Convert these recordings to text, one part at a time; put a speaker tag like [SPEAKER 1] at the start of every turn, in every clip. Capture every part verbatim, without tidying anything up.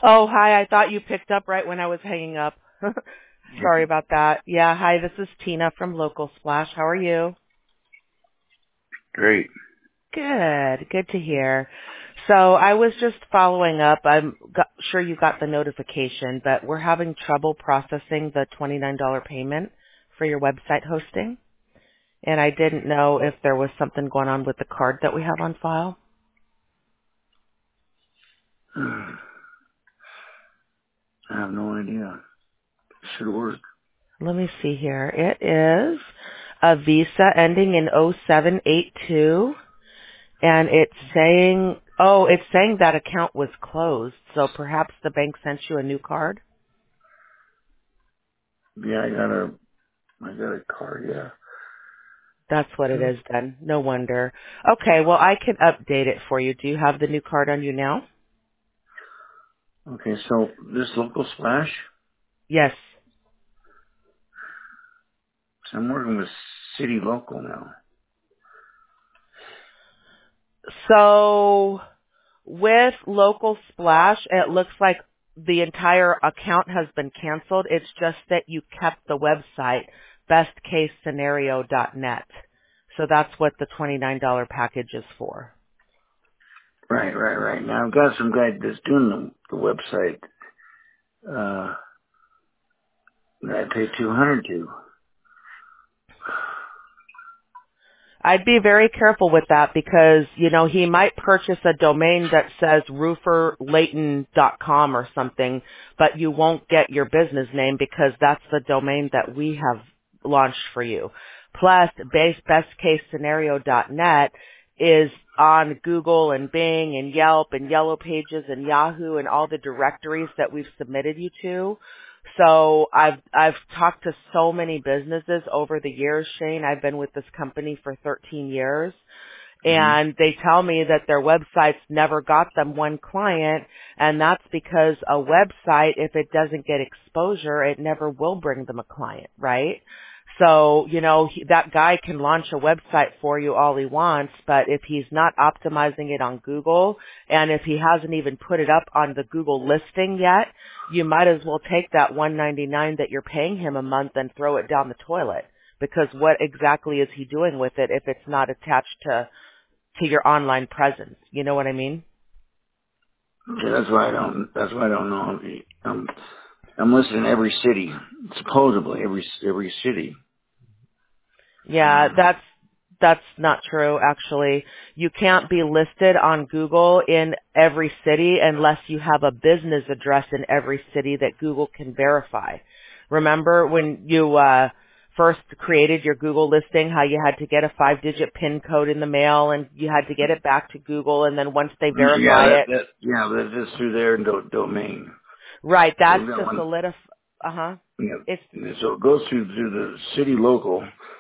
[SPEAKER 1] Oh, hi. I thought you picked up right when I was hanging up. Sorry about that. Yeah, hi. This is Tina from Local Splash. How are you?
[SPEAKER 2] Great.
[SPEAKER 1] Good. Good to hear. So I was just following up. I'm got, sure you got the notification, but we're having trouble processing the twenty-nine dollars payment for your website hosting. And I didn't know if there was something going on with the card that we have on file.
[SPEAKER 2] I have no idea. It should work.
[SPEAKER 1] Let me see here. It is a Visa ending in oh seven eight two. And it's saying, oh, it's saying that account was closed. So perhaps the bank sent you a new card?
[SPEAKER 2] Yeah, I got a, I got a card, yeah.
[SPEAKER 1] That's what it is then. No wonder. Okay, well, I can update it for you. Do you have the new card on you now?
[SPEAKER 2] Okay, so this local splash,
[SPEAKER 1] Yes.
[SPEAKER 2] so I'm working with City Local now.
[SPEAKER 1] So with Local Splash, it looks like the entire account has been canceled. It's just that you kept the website, best case scenario dot net. So that's what the twenty-nine dollars package is for.
[SPEAKER 2] Right, right, right. Now I've got some guy that's doing the, the website, uh, that I paid two hundred to.
[SPEAKER 1] I'd be very careful with that because, you know, he might purchase a domain that says roofer layton dot com or something, but you won't get your business name because that's the domain that we have launched for you. Plus, base best case scenario dot net is on Google and Bing and Yelp and Yellow Pages and Yahoo and all the directories that we've submitted you to. So I've I've talked to so many businesses over the years, Shane. I've been with this company for thirteen years.
[SPEAKER 2] Mm-hmm.
[SPEAKER 1] And they tell me that their websites never got them one client, and that's because a website, if it doesn't get exposure, it never will bring them a client, right? So, you know, he, that guy can launch a website for you all he wants, but if he's not optimizing it on Google, and if he hasn't even put it up on the Google listing yet, you might as well take that one ninety-nine that you're paying him a month and throw it down the toilet. Because what exactly is he doing with it if it's not attached to to your online presence? You know what I mean?
[SPEAKER 2] Okay, that's why I don't, that's why I don't know. I'm, I'm listed in every city, supposedly every, every city.
[SPEAKER 1] Yeah,
[SPEAKER 2] Uh,
[SPEAKER 1] that's that's not true actually. You can't be listed on Google in every city unless you have a business address in every city that Google can verify. Remember when you uh first created your Google listing, how you had to get a five-digit PIN code in the mail and you had to get it back to Google, and then once they
[SPEAKER 2] yeah,
[SPEAKER 1] verify
[SPEAKER 2] that,
[SPEAKER 1] it,
[SPEAKER 2] that, yeah, but that's just through their do- domain.
[SPEAKER 1] right,
[SPEAKER 2] So
[SPEAKER 1] that's
[SPEAKER 2] we've got
[SPEAKER 1] to
[SPEAKER 2] one,
[SPEAKER 1] solidify, uh-huh.
[SPEAKER 2] you
[SPEAKER 1] It's
[SPEAKER 2] know, so it goes through, through the city local,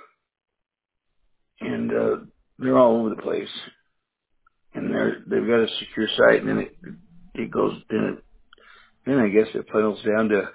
[SPEAKER 2] and, uh, they're all over the place. And they're, they've got a secure site, and then it, it goes, then it, then I guess it funnels down to,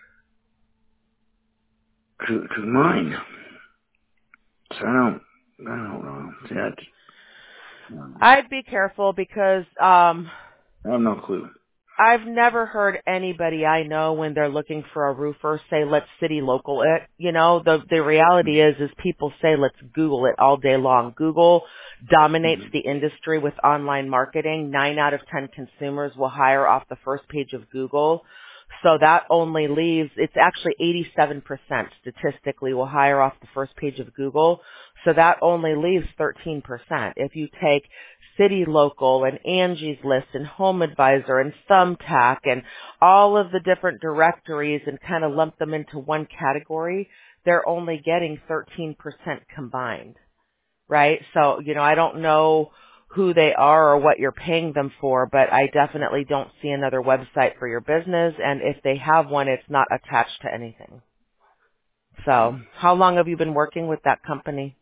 [SPEAKER 2] to, to mine. So I don't, I don't know. See, I, um,
[SPEAKER 1] I'd be careful because um
[SPEAKER 2] I have no clue.
[SPEAKER 1] I've never heard anybody I know when they're looking for a roofer say, let's city local it. You know, the, the reality is, is people say, let's Google it all day long. Google dominates
[SPEAKER 2] Mm-hmm.
[SPEAKER 1] the industry with online marketing. Nine out of ten consumers will hire off the first page of Google. So that only leaves, it's actually eighty-seven percent statistically will hire off the first page of Google. So that only leaves thirteen percent. If you take City Local and Angie's List and Home Advisor and Thumbtack and all of the different directories and kind of lump them into one category, they're only getting thirteen percent combined, right? So, you know, I don't know who they are or what you're paying them for, but I definitely don't see another website for your business, and if they have one, it's not attached to anything. So, how long have you been working with that company?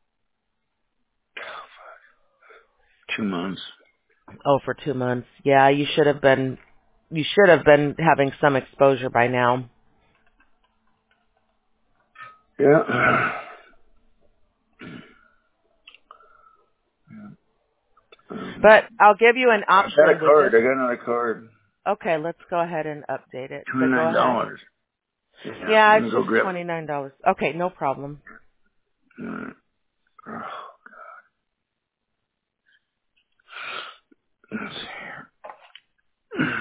[SPEAKER 2] Two months.
[SPEAKER 1] Oh, for two months. Yeah, you should have been, you should have been having some exposure by now.
[SPEAKER 2] Yeah. Um,
[SPEAKER 1] But I'll give you an
[SPEAKER 2] I got
[SPEAKER 1] option
[SPEAKER 2] a
[SPEAKER 1] with this.
[SPEAKER 2] card. I got another card.
[SPEAKER 1] Okay, let's go ahead and update it. So go
[SPEAKER 2] Twenty-nine
[SPEAKER 1] ahead.
[SPEAKER 2] dollars. Yeah,
[SPEAKER 1] Yeah,
[SPEAKER 2] I'm
[SPEAKER 1] it's
[SPEAKER 2] gonna go
[SPEAKER 1] just
[SPEAKER 2] grab it.
[SPEAKER 1] twenty-nine dollars. Okay, no problem.
[SPEAKER 2] Mm. Oh, let's see here.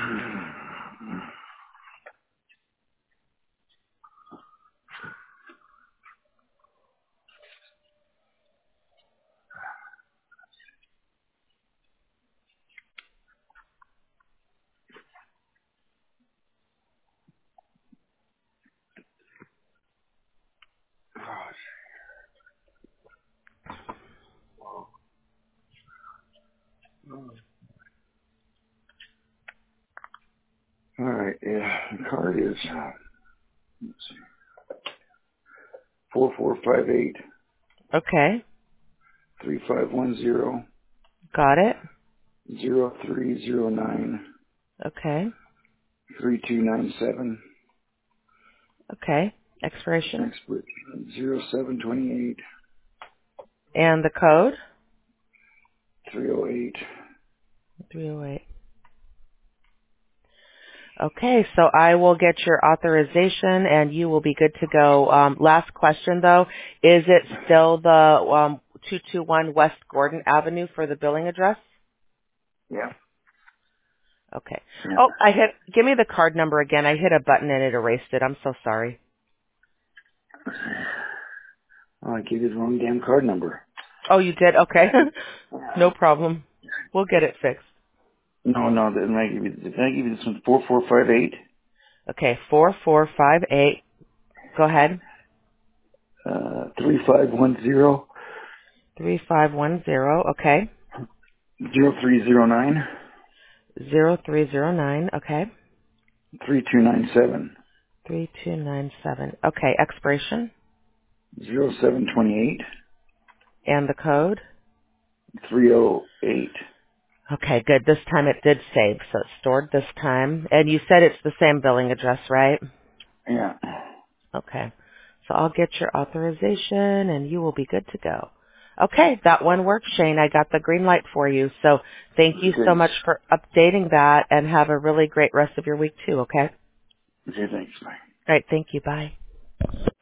[SPEAKER 2] All right, yeah, the card is uh, let's see, four four five eight
[SPEAKER 1] Okay,
[SPEAKER 2] three five one zero
[SPEAKER 1] got it.
[SPEAKER 2] zero three zero nine
[SPEAKER 1] Okay,
[SPEAKER 2] three two nine seven.
[SPEAKER 1] okay. Expiration
[SPEAKER 2] Expiration zero seven twenty eight
[SPEAKER 1] and the code
[SPEAKER 2] three oh eight.
[SPEAKER 1] three oh eight. Okay, so I will get your authorization and you will be good to go. Um, last question though, is it still the um, two two one West Gordon Avenue for the billing address?
[SPEAKER 2] Yeah,
[SPEAKER 1] Okay.
[SPEAKER 2] yeah.
[SPEAKER 1] Oh, I hit, give me the card number again. I hit a button and it erased it. I'm so sorry.
[SPEAKER 2] Oh, I gave you the wrong damn card number.
[SPEAKER 1] Oh, you did? Okay. No problem. We'll get it fixed.
[SPEAKER 2] No, no, didn't I give you? Did I give you this one? Four four five eight.
[SPEAKER 1] Okay, four four five eight. Go ahead.
[SPEAKER 2] Uh, three five one zero
[SPEAKER 1] Three five one zero. Okay.
[SPEAKER 2] zero three zero nine
[SPEAKER 1] Zero three zero nine. Okay.
[SPEAKER 2] three two nine seven
[SPEAKER 1] Three two nine seven. Okay. Expiration
[SPEAKER 2] zero seven twenty eight
[SPEAKER 1] and the code.
[SPEAKER 2] three oh eight.
[SPEAKER 1] Okay, good. This time it did save, so it's stored this time. And you said it's the same billing address, right?
[SPEAKER 2] Yeah.
[SPEAKER 1] Okay. So I'll get your authorization and you will be good to go. Okay, that one works, Shane. I got the green light for you. So thank you so
[SPEAKER 2] Thanks.
[SPEAKER 1] much for updating that and have a really great rest of your week too, okay?
[SPEAKER 2] Okay, thanks. Bye.
[SPEAKER 1] All right, thank you. Bye.